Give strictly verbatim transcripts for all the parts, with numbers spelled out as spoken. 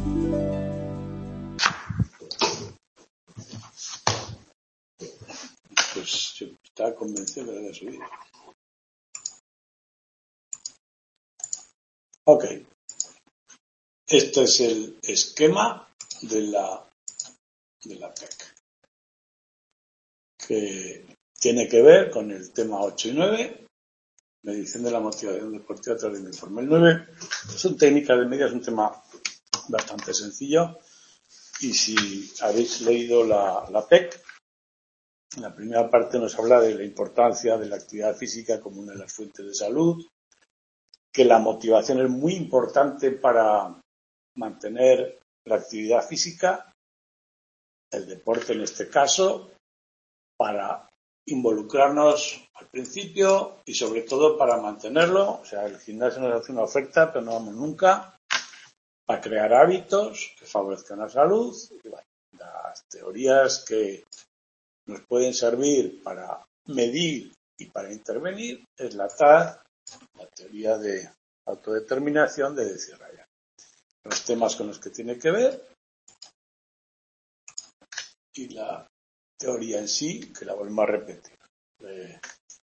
Pues yo estaba convencido que lo había subido. Ok. Este es el esquema de la, de la P E C, que tiene que ver con el tema ocho y nueve, medición de la motivación deportiva a través del informe. El nueve son técnicas de medida, es un tema bastante sencillo, y si habéis leído la, la P E C, la primera parte nos habla de la importancia de la actividad física como una de las fuentes de salud, que la motivación es muy importante para mantener la actividad física, el deporte en este caso, para involucrarnos al principio y sobre todo para mantenerlo. O sea, el gimnasio nos hace una oferta, pero no vamos nunca, para crear hábitos que favorezcan la salud. Y bueno, las teorías que nos pueden servir para medir y para intervenir es la T A D, la teoría de autodeterminación de Desirraya. Los temas con los que tiene que ver y la teoría en sí, que la volvemos a repetir. Eh,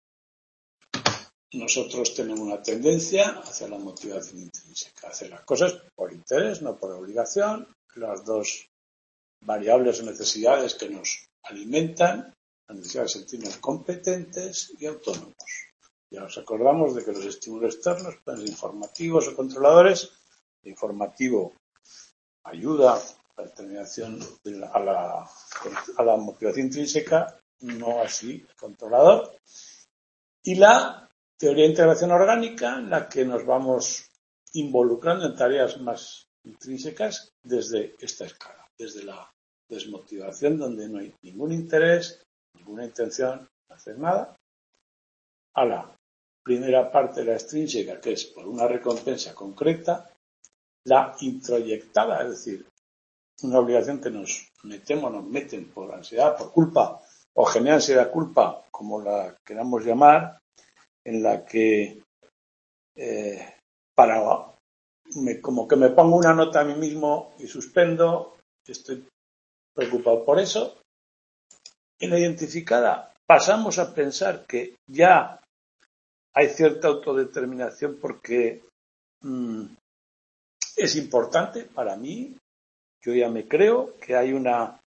nosotros tenemos una tendencia hacia la motivación intrínseca, hacer las cosas por interés, no por obligación. Las dos variables o necesidades que nos alimentan, la necesidad de sentirnos competentes y autónomos. Ya nos acordamos de que los estímulos externos pueden ser informativos o controladores. El informativo ayuda a la determinación de la, a, la, a la motivación intrínseca, no así el controlador. Y la teoría de integración orgánica, en la que nos vamos involucrando en tareas más intrínsecas desde esta escala, desde la desmotivación, donde no hay ningún interés, ninguna intención de hacer nada, a la primera parte de la extrínseca, que es por una recompensa concreta, la introyectada, es decir, una obligación que nos metemos, nos meten por ansiedad, por culpa, o genera ansiedad, culpa, como la queramos llamar, en la que eh, para me, como que me pongo una nota a mí mismo y suspendo, estoy preocupado por eso. En la identificada pasamos a pensar que ya hay cierta autodeterminación porque mmm, es importante para mí. Yo ya me creo que hay una...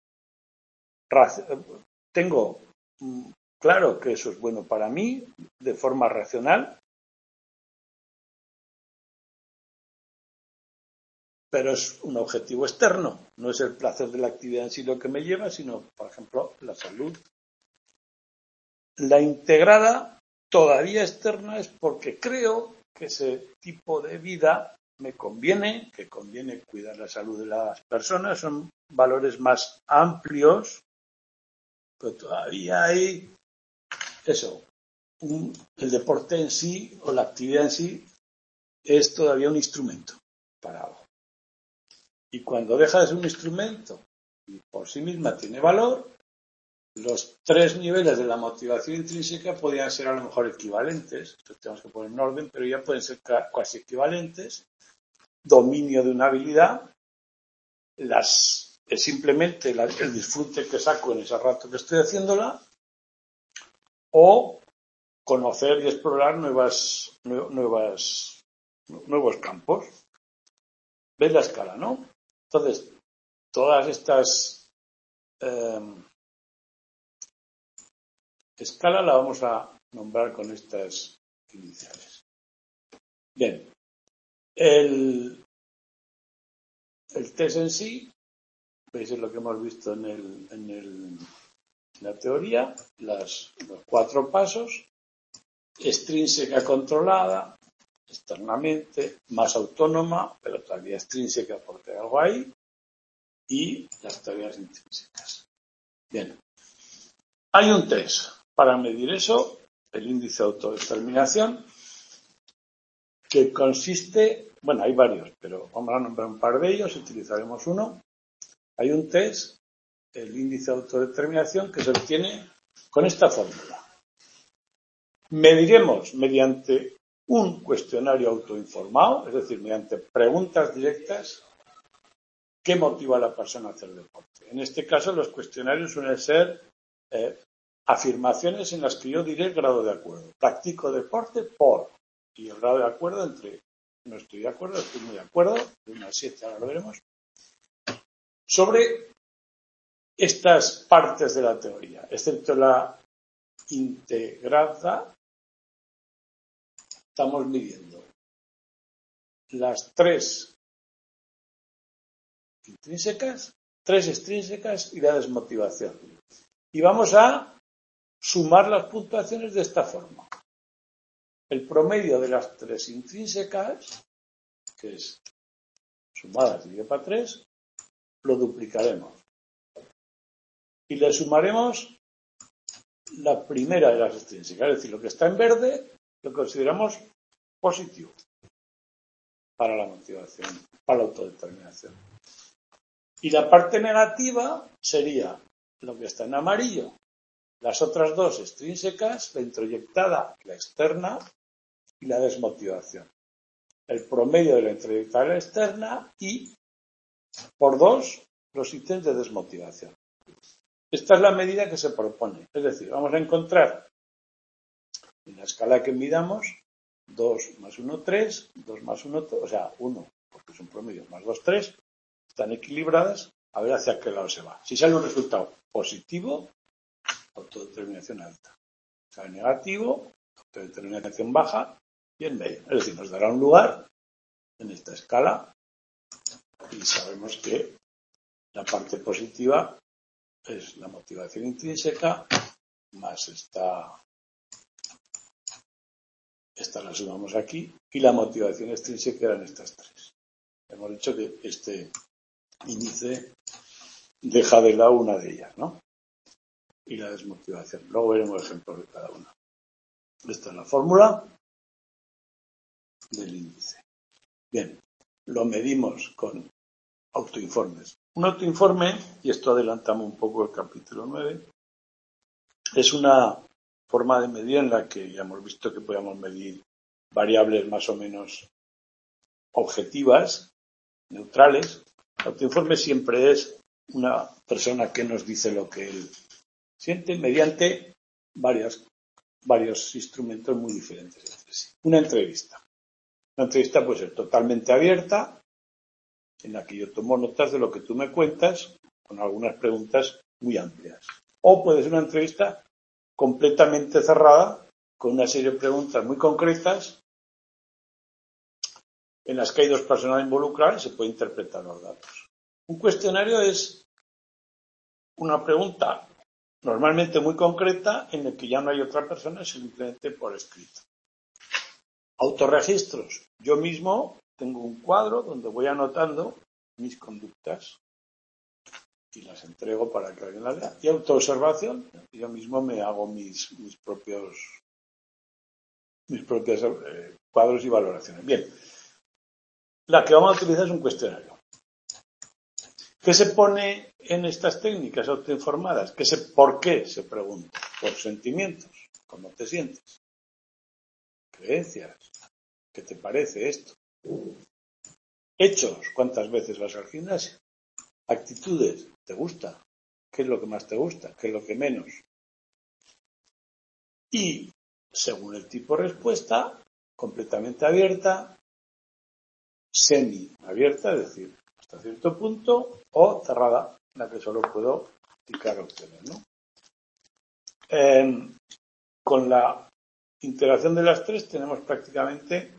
Tengo mmm, claro que eso es bueno para mí de forma racional, pero es un objetivo externo. No es el placer de la actividad en sí lo que me lleva, sino, por ejemplo, la salud. La integrada, todavía externa, es porque creo que ese tipo de vida me conviene, que conviene cuidar la salud de las personas. Son valores más amplios, pero todavía hay eso. Un, el deporte en sí o la actividad en sí es todavía un instrumento para algo. Y cuando deja de ser un instrumento y por sí misma tiene valor, los tres niveles de la motivación intrínseca podrían ser a lo mejor equivalentes. Entonces tenemos que poner en orden, pero ya pueden ser casi equivalentes. Dominio de una habilidad, las, es simplemente la, el disfrute que saco en ese rato que estoy haciéndola, o conocer y explorar nuevas, nuevas, nuevos campos. ¿Ves la escala, no? Entonces, todas estas eh, escalas la vamos a nombrar con estas iniciales. Bien, el, el test en sí, veis es lo que hemos visto en, el, en, el, en la teoría, las, los cuatro pasos: extrínseca controlada, externamente, más autónoma, pero todavía extrínseca porque hay algo ahí, y las tareas intrínsecas. Bien, hay un test para medir eso, el índice de autodeterminación, que consiste, bueno, hay varios, pero vamos a nombrar un par de ellos, utilizaremos uno. Hay un test, el índice de autodeterminación, que se obtiene con esta fórmula. Mediremos mediante un cuestionario autoinformado, es decir, mediante preguntas directas, ¿qué motiva a la persona a hacer deporte? En este caso, los cuestionarios suelen ser eh, afirmaciones en las que yo diré el grado de acuerdo. Practico deporte por, y el grado de acuerdo entre no estoy de acuerdo, estoy muy de acuerdo, de una a siete, ahora lo veremos, sobre estas partes de la teoría, excepto la integrada, estamos midiendo las tres intrínsecas, tres extrínsecas y la desmotivación. Y vamos a sumar las puntuaciones de esta forma. El promedio de las tres intrínsecas, que es sumadas dividido para tres, lo duplicaremos. Y le sumaremos la primera de las extrínsecas, es decir, lo que está en verde lo consideramos positivo para la motivación, para la autodeterminación. Y la parte negativa sería lo que está en amarillo, las otras dos extrínsecas, la introyectada, la externa y la desmotivación. El promedio de la introyectada y la externa y, por dos, los ítems de desmotivación. Esta es la medida que se propone. Es decir, vamos a encontrar en la escala que midamos dos más uno, tres, dos más uno, o sea, uno, porque son promedios, más dos, tres, están equilibradas, a ver hacia qué lado se va. Si sale un resultado positivo, autodeterminación alta. Si sale negativo, autodeterminación baja y en medio. Es decir, nos dará un lugar en esta escala y sabemos que la parte positiva es la motivación intrínseca más esta, esta la sumamos aquí y la motivación extrínseca eran estas tres. Hemos dicho que este índice deja de lado una de ellas, ¿no? Y la desmotivación. Luego veremos ejemplos de cada una. Esta es la fórmula del índice. Bien, lo medimos con autoinformes. Un autoinforme, y esto adelantamos un poco el capítulo nueve, es una forma de medir en la que ya hemos visto que podemos medir variables más o menos objetivas, neutrales. El autoinforme siempre es una persona que nos dice lo que él siente mediante varias, varios instrumentos muy diferentes entre sí. Una entrevista. Una entrevista puede ser totalmente abierta, en la que yo tomo notas de lo que tú me cuentas, con algunas preguntas muy amplias. O puede ser una entrevista completamente cerrada, con una serie de preguntas muy concretas, en las que hay dos personas involucradas y se puede interpretar los datos. Un cuestionario es una pregunta normalmente muy concreta en el que ya no hay otra persona, simplemente por escrito. Autorregistros. Yo mismo tengo un cuadro donde voy anotando mis conductas y las entrego para que alguien las lea. Y autoobservación. Yo mismo me hago mis, mis propios mis propios eh, cuadros y valoraciones. Bien. La que vamos a utilizar es un cuestionario. ¿Qué se pone en estas técnicas autoinformadas? ¿Qué se, ¿Por qué? Se pregunta. Por sentimientos. ¿Cómo te sientes? Creencias. ¿Qué te parece esto? Hechos. ¿Cuántas veces vas al gimnasio? Actitudes. ¿Te gusta? ¿Qué es lo que más te gusta? ¿Qué es lo que menos? Y, según el tipo de respuesta, completamente abierta, semi-abierta, es decir, hasta cierto punto, o cerrada, en la que solo puedo clicar a obtener, ¿no? Eh, con la interacción de las tres tenemos prácticamente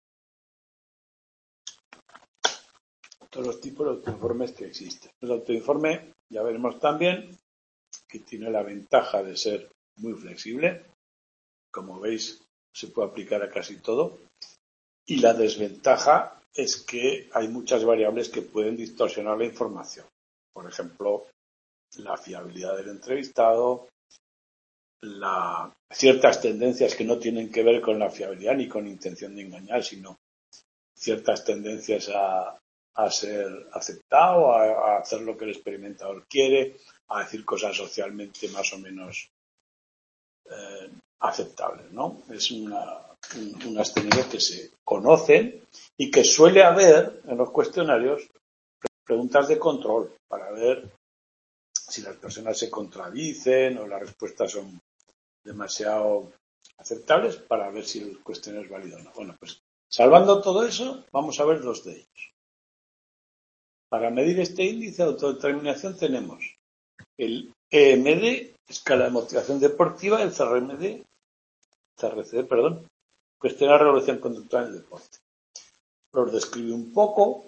todos los tipos de autoinformes que existen. El autoinforme, ya veremos también, que tiene la ventaja de ser muy flexible. Como veis, se puede aplicar a casi todo. Y la desventaja es que hay muchas variables que pueden distorsionar la información. Por ejemplo, la fiabilidad del entrevistado, la, ciertas tendencias que no tienen que ver con la fiabilidad ni con intención de engañar, sino ciertas tendencias a, a ser aceptado, a, a hacer lo que el experimentador quiere, a decir cosas socialmente más o menos eh, aceptables, ¿no? Es una, un, unas técnicas que se conocen y que suele haber en los cuestionarios preguntas de control para ver si las personas se contradicen o las respuestas son demasiado aceptables para ver si el cuestionario es válido o no. Bueno, pues salvando todo eso, vamos a ver dos de ellos. Para medir este índice de autodeterminación tenemos el E M D, escala de motivación deportiva, el C R M D, C R C D, perdón, cuestionario de regulación conductual en el deporte. Los describe un poco.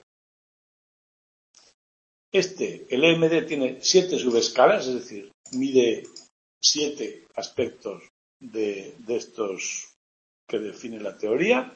Este, el E M D, tiene siete subescalas, es decir, mide siete aspectos de, de estos que define la teoría.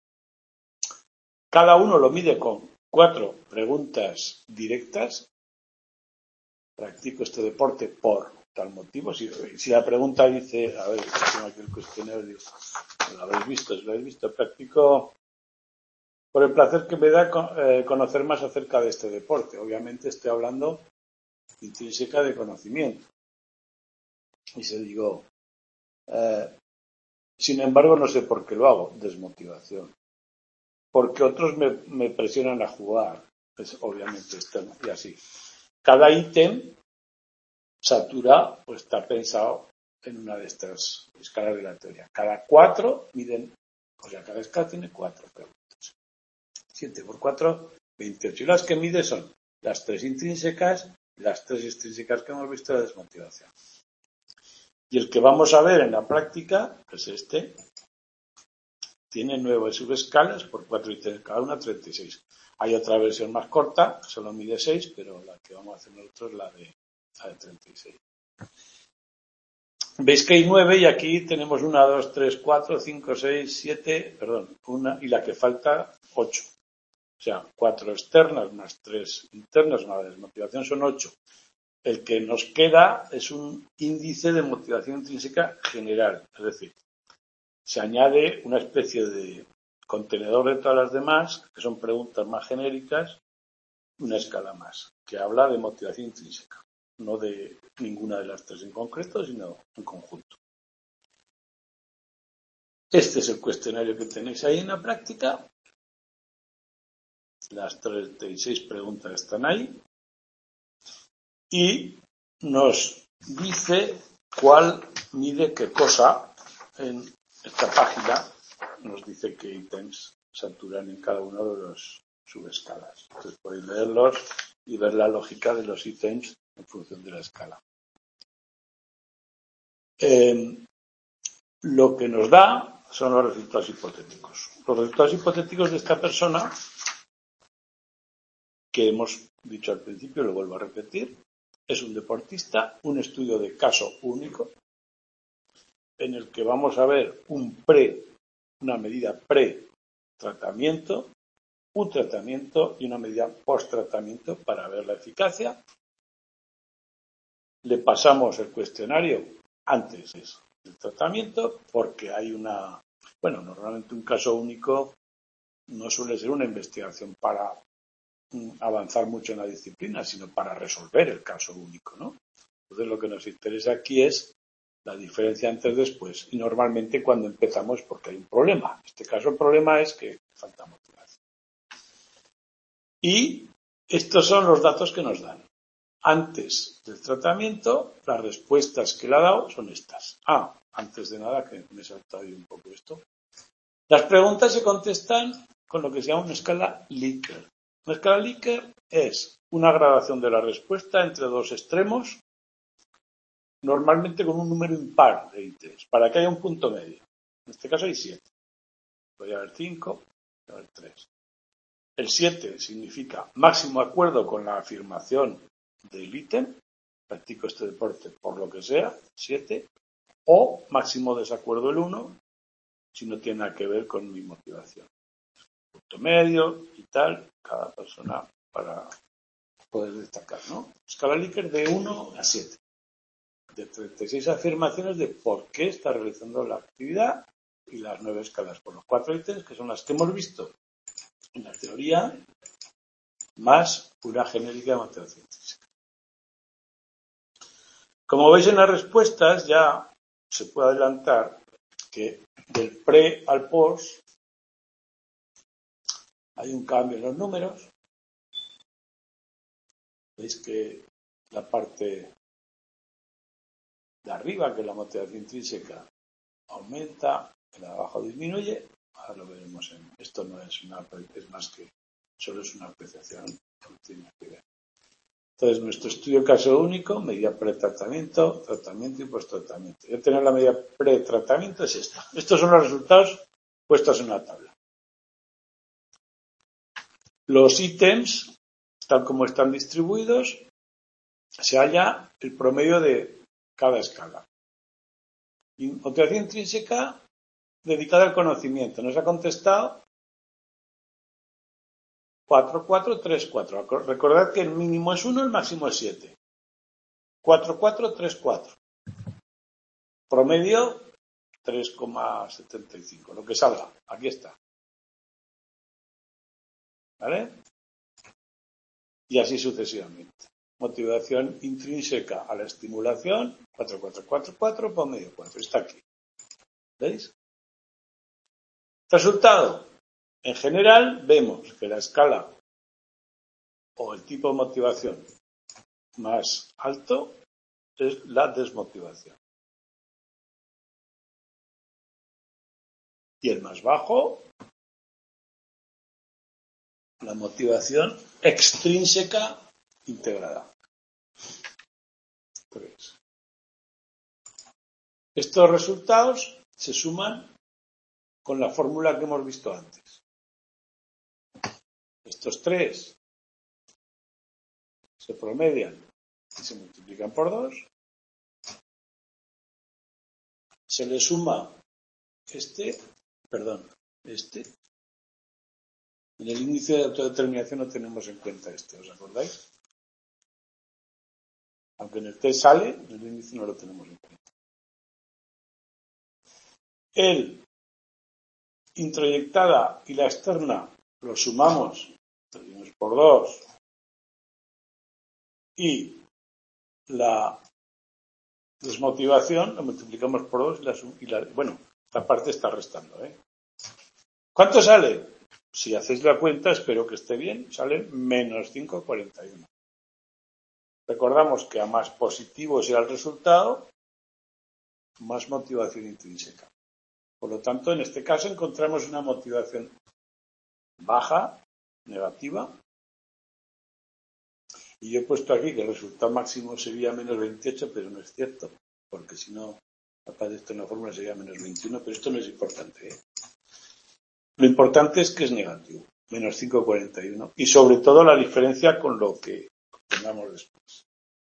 Cada uno lo mide con cuatro preguntas directas. Practico este deporte por tal motivo. Si, si la pregunta dice, a ver, tengo aquí el cuestionario, lo habéis visto, si lo habéis visto, practico por el placer que me da eh, conocer más acerca de este deporte. Obviamente estoy hablando intrínseca de conocimiento. Y se digo, eh, sin embargo, no sé por qué lo hago, desmotivación. Porque otros me, me presionan a jugar, es obviamente externo, y así. Cada ítem satura o está pensado en una de estas escalas de la teoría. Cada cuatro miden, o sea, cada escala tiene cuatro preguntas. siete por cuatro, veintiocho. Y las que mide son las tres intrínsecas y las tres extrínsecas que hemos visto de desmotivación. Y el que vamos a ver en la práctica, que es este, tiene nueve subescalas por cuatro ítems cada una, treinta y seis. Hay otra versión más corta, solo mide seis, pero la que vamos a hacer nosotros es la de, la de treinta y seis. Veis que hay nueve y aquí tenemos una, dos, tres, cuatro, cinco, seis, siete, perdón, una y la que falta, ocho. O sea, cuatro externas más tres internas más la desmotivación son ocho. El que nos queda es un índice de motivación intrínseca general, es decir, se añade una especie de contenedor de todas las demás, que son preguntas más genéricas, una escala más, que habla de motivación intrínseca, no de ninguna de las tres en concreto, sino en conjunto. Este es el cuestionario que tenéis ahí en la práctica. Las treinta y seis preguntas están ahí. Y nos dice cuál mide qué cosa. En esta página nos dice qué ítems saturan en cada uno de los subescalas. Entonces podéis leerlos y ver la lógica de los ítems en función de la escala. Eh, lo que nos da son los resultados hipotéticos. Los resultados hipotéticos de esta persona, que hemos dicho al principio, lo vuelvo a repetir, es un deportista, un estudio de caso único, en el que vamos a ver un pre, una medida pre-tratamiento, un tratamiento y una medida post-tratamiento para ver la eficacia. Le pasamos el cuestionario antes del tratamiento porque hay una, bueno, normalmente un caso único no suele ser una investigación para avanzar mucho en la disciplina, sino para resolver el caso único, ¿no? Entonces lo que nos interesa aquí es la diferencia antes y después, y normalmente cuando empezamos porque hay un problema. En este caso el problema es que falta motivación. Y estos son los datos que nos dan. Antes del tratamiento, las respuestas que le ha dado son estas. Ah, antes de nada, que me he saltado un poco esto. Las preguntas se contestan con lo que se llama una escala Likert. Una escala Likert es una gradación de la respuesta entre dos extremos, normalmente con un número impar de ítems, para que haya un punto medio. En este caso hay siete. Podría haber cinco, podría haber tres. El siete significa máximo acuerdo con la afirmación del ítem, practico este deporte por lo que sea, siete, o máximo desacuerdo el uno, si no tiene nada que ver con mi motivación. Punto medio y tal, cada persona para poder destacar, ¿no? Escala Likert de uno a siete. De treinta y seis afirmaciones de por qué está realizando la actividad y las nueve escalas por los cuatro ítems, que son las que hemos visto en la teoría, más una genérica de motivación intrínseca. Como veis en las respuestas, ya se puede adelantar que del pre al post hay un cambio en los números. Veis que la parte de arriba, que es la motivación intrínseca, aumenta, la de abajo disminuye. Ahora lo veremos en esto. No es una, es más que solo es una apreciación que tiene que ver. Entonces, nuestro estudio caso único, medida pretratamiento, tratamiento y post-tratamiento. Ya tener la medida pretratamiento es esta. Estos son los resultados puestos en una tabla. Los ítems, tal como están distribuidos, se halla el promedio de cada escala. Motivación intrínseca dedicada al conocimiento. Nos ha contestado cuatro, cuatro, tres, cuatro. Recordad que el mínimo es uno, el máximo es siete. cuatro, cuatro, tres, cuatro. Promedio tres coma setenta y cinco. Lo que salga. Aquí está. ¿Vale? Y así sucesivamente. Motivación intrínseca a la estimulación, cuatro, cuatro, cuatro, cuatro, promedio cuatro. Está aquí. ¿Veis? Resultado. En general, vemos que la escala o el tipo de motivación más alto es la desmotivación. Y el más bajo, la motivación extrínseca integrada. Tres. Estos resultados se suman con la fórmula que hemos visto antes. Estos tres se promedian y se multiplican por dos. Se le suma este, perdón, este. En el índice de autodeterminación no tenemos en cuenta este, ¿os acordáis? Aunque en el test sale, en el índice no lo tenemos en cuenta. El introyectada y la externa lo sumamos, lo dividimos por dos, y la desmotivación lo multiplicamos por dos y la, y la bueno, esta parte está restando, ¿eh? ¿Cuánto sale? Si hacéis la cuenta, espero que esté bien, sale menos cinco coma cuarenta y uno. Recordamos que a más positivo sea el resultado, más motivación intrínseca. Por lo tanto, en este caso encontramos una motivación baja, negativa, y yo he puesto aquí que el resultado máximo sería menos veintiocho, pero no es cierto, porque si no aparece en la fórmula sería menos veintiuno, pero esto no es importante, ¿eh? Lo importante es que es negativo, menos cinco coma cuarenta y uno, y sobre todo la diferencia con lo que tengamos después.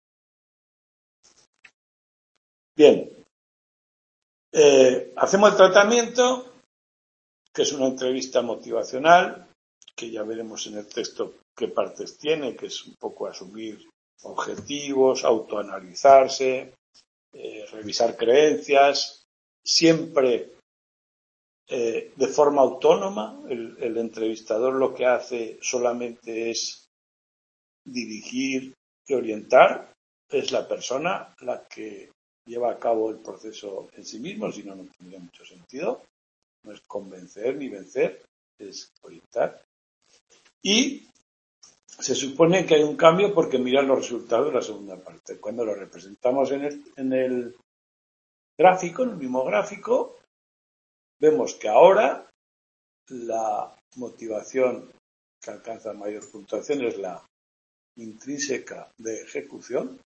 Bien, eh, hacemos el tratamiento, que es una entrevista motivacional, que ya veremos en el texto qué partes tiene, que es un poco asumir objetivos, autoanalizarse, eh, revisar creencias, siempre eh, de forma autónoma. El, el entrevistador lo que hace solamente es dirigir y orientar, es la persona la que lleva a cabo el proceso en sí mismo, si no, no tendría mucho sentido. No es convencer ni vencer, es orientar. Y se supone que hay un cambio porque miran los resultados de la segunda parte. Cuando lo representamos en el, en el gráfico, en el mismo gráfico, vemos que ahora la motivación que alcanza mayor puntuación es la intrínseca de ejecución,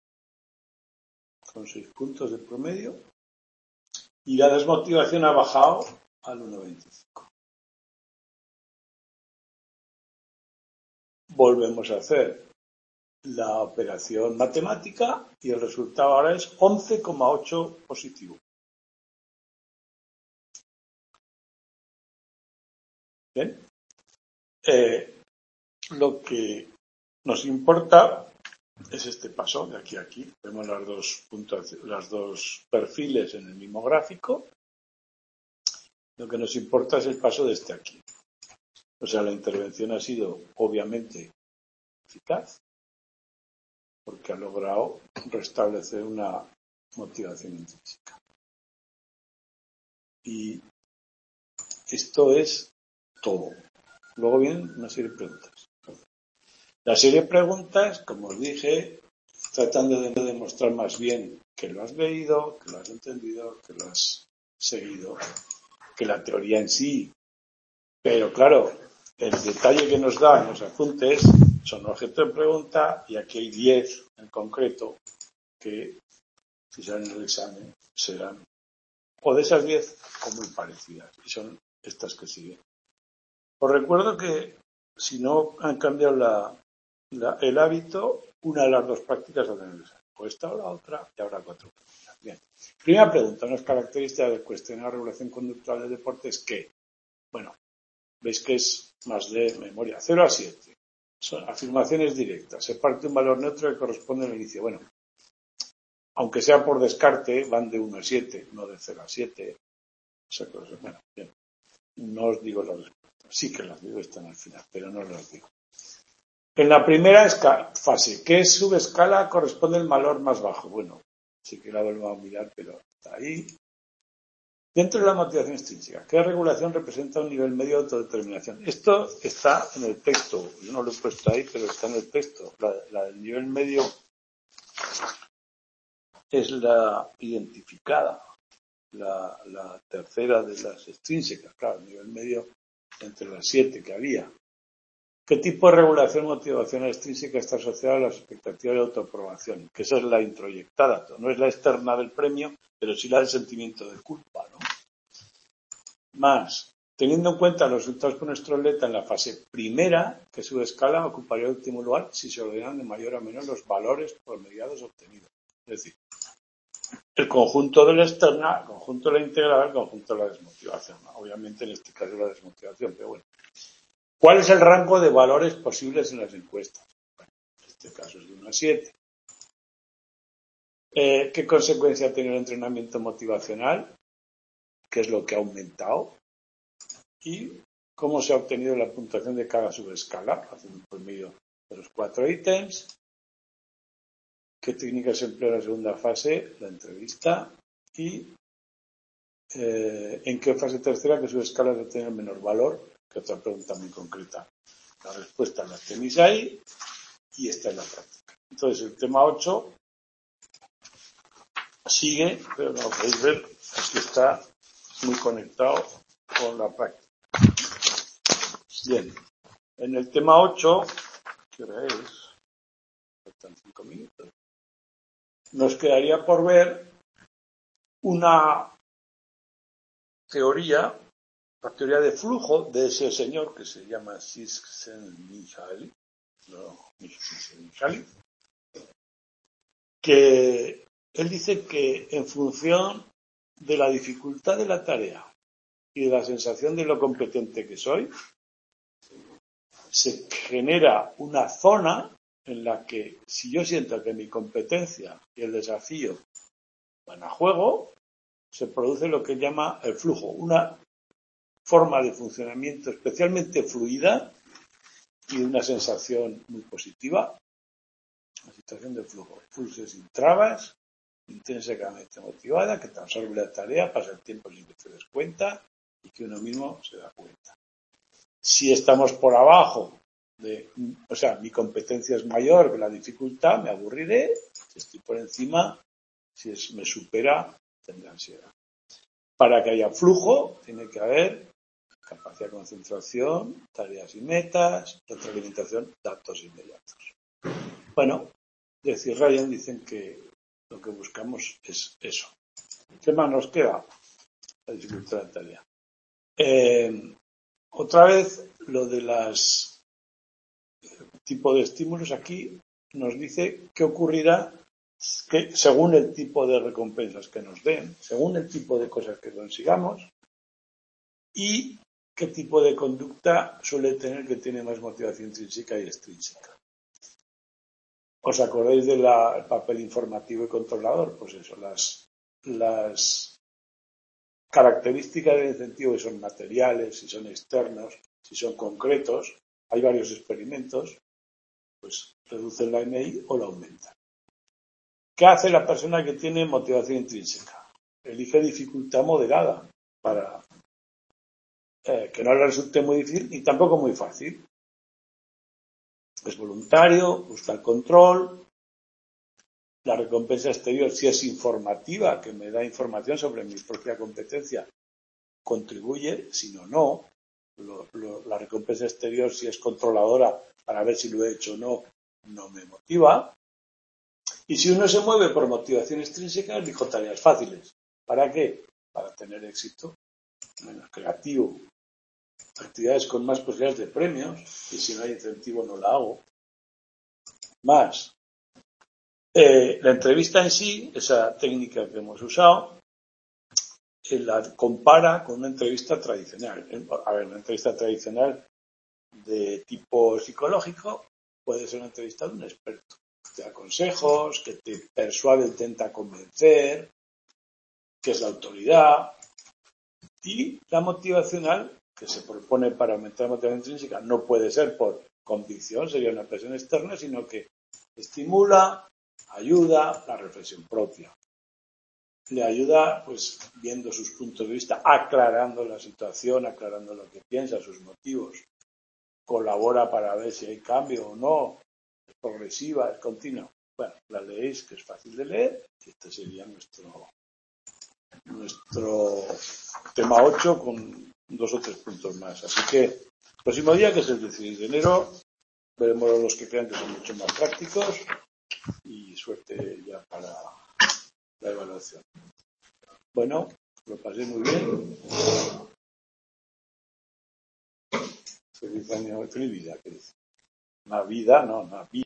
con seis puntos de promedio, y la desmotivación ha bajado al uno coma veinticinco. Volvemos a hacer la operación matemática y el resultado ahora es once coma ocho positivo. Bien. Eh, lo que nos importa es este paso de aquí a aquí. Vemos las dos puntuaciones, las dos perfiles en el mismo gráfico. Lo que nos importa es el paso de este aquí. O sea, la intervención ha sido obviamente eficaz porque ha logrado restablecer una motivación intrínseca. Y esto es todo. Luego vienen una serie de preguntas. La serie de preguntas, como os dije, tratando de demostrar más bien que lo has leído, que lo has entendido, que lo has seguido, que la teoría en sí. Pero claro, el detalle que nos dan los apuntes son objeto de pregunta y aquí hay diez en concreto que, si salen en el examen, serán o de esas diez o muy parecidas, y son estas que siguen. Os recuerdo que si no han cambiado la, la, el hábito, una de las dos prácticas la tenéis, o esta o la otra, y habrá cuatro preguntas. Bien. Primera pregunta, unas características del cuestionario de regulación conductual de deportes que, bueno, veis que es más de memoria, cero a siete. Son afirmaciones directas. Se parte un valor neutro que corresponde al inicio. Bueno, aunque sea por descarte, van de uno a siete, no de cero a siete. O sea, bueno, bien. No os digo las respuestas. Sí que las digo, están al final, pero no las digo. En la primera fase, ¿qué subescala corresponde al valor más bajo? Bueno, sí que la vuelvo a mirar, pero está ahí. Dentro de la motivación extrínseca, ¿qué regulación representa un nivel medio de autodeterminación? Esto está en el texto. Yo no lo he puesto ahí, pero está en el texto. La, la del nivel medio es la identificada, la, la tercera de las extrínsecas. Claro, el nivel medio entre las siete que había. ¿Qué tipo de regulación motivacional extrínseca está asociada a las expectativas de autoaprobación? Que esa es la introyectada, no es la externa del premio, pero sí la del sentimiento de culpa, ¿no? Más, teniendo en cuenta los resultados por nuestro atleta en la fase primera, que su escala ocuparía el último lugar si se ordenan de mayor a menor los valores promediados obtenidos. Es decir, el conjunto de la externa, el conjunto de la integrada, el conjunto de la desmotivación. Obviamente en este caso la desmotivación, pero bueno. ¿Cuál es el rango de valores posibles en las encuestas? Bueno, en este caso es de uno a siete. Eh, ¿Qué consecuencia tiene el entrenamiento motivacional? ¿Qué es lo que ha aumentado? Y cómo se ha obtenido la puntuación de cada subescala, haciendo un promedio de los cuatro ítems. ¿Qué técnicas se emplea en la segunda fase? La entrevista. Y eh, en qué fase tercera, que subescala se obtiene el menor valor, que otra pregunta muy concreta. Las respuestas las tenéis ahí y esta es la práctica. Entonces el tema ocho sigue, pero no lo podéis ver, aquí está muy conectado con la práctica. Bien, en el tema ocho, ¿qué hora es? Faltan cinco minutos. Nos quedaría por ver una teoría, la teoría de flujo de ese señor que se llama Csikszentmihalyi, no, Csikszentmihalyi, que él dice que en función de la dificultad de la tarea y de la sensación de lo competente que soy, se genera una zona en la que si yo siento que mi competencia y el desafío van a juego, se produce lo que llama el flujo, una forma de funcionamiento especialmente fluida y una sensación muy positiva, la situación de flujo. Fluye sin trabas, intrínsecamente motivada, que te absorbe la tarea, pasa el tiempo sin que te des cuenta y que uno mismo se da cuenta. Si estamos por abajo, de, o sea, mi competencia es mayor que la dificultad, me aburriré. Si estoy por encima, si es, me supera, tendré ansiedad. Para que haya flujo, tiene que haber capacidad de concentración, tareas y metas, retroalimentación, datos inmediatos. Bueno, decir Ryan dicen que lo que buscamos es eso. ¿Qué más nos queda? La dificultad de la tarea. Eh, otra vez, lo de las tipo de estímulos aquí nos dice qué ocurrirá que, según el tipo de recompensas que nos den, según el tipo de cosas que consigamos y qué tipo de conducta suele tener que tiene más motivación intrínseca y extrínseca. ¿Os acordáis del papel informativo y controlador? Pues eso, las, las características del incentivo, si son materiales, si son externos, si son concretos, hay varios experimentos, pues reducen la M I o la aumentan. ¿Qué hace la persona que tiene motivación intrínseca? Elige dificultad moderada para eh, que no le resulte muy difícil ni tampoco muy fácil. es voluntario, busca el control. La recompensa exterior, si es informativa, que me da información sobre mi propia competencia, contribuye, si no, no. Lo, lo, la recompensa exterior, si es controladora para ver si lo he hecho o no, no me motiva. Y si uno se mueve por motivación extrínseca, dijo tareas fáciles. ¿Para qué? Para tener éxito, menos creativo. Actividades con más posibilidades de premios, y si no hay incentivo no la hago. Más. Eh, la entrevista en sí, esa técnica que hemos usado, eh, la compara con una entrevista tradicional. A ver, una entrevista tradicional de tipo psicológico puede ser una entrevista de un experto. Que te da consejos, que te persuade, intenta convencer, que es la autoridad. Y la motivacional, que se propone para aumentar la motivación intrínseca, no puede ser por convicción, sería una presión externa, sino que estimula, ayuda la reflexión propia. Le ayuda, pues, viendo sus puntos de vista, aclarando la situación, aclarando lo que piensa, sus motivos. Colabora para ver si hay cambio o no. Es progresiva, es continua. Bueno, la leéis, que es fácil de leer, y este sería nuestro, nuestro tema ocho con dos o tres puntos más. Así que, el próximo día, que es el dieciséis de enero, veremos los que crean que son mucho más prácticos y suerte ya para la evaluación. Bueno, lo pasé muy bien. Feliz año, feliz vida, ¿qué dice? Navidad, no, Navidad.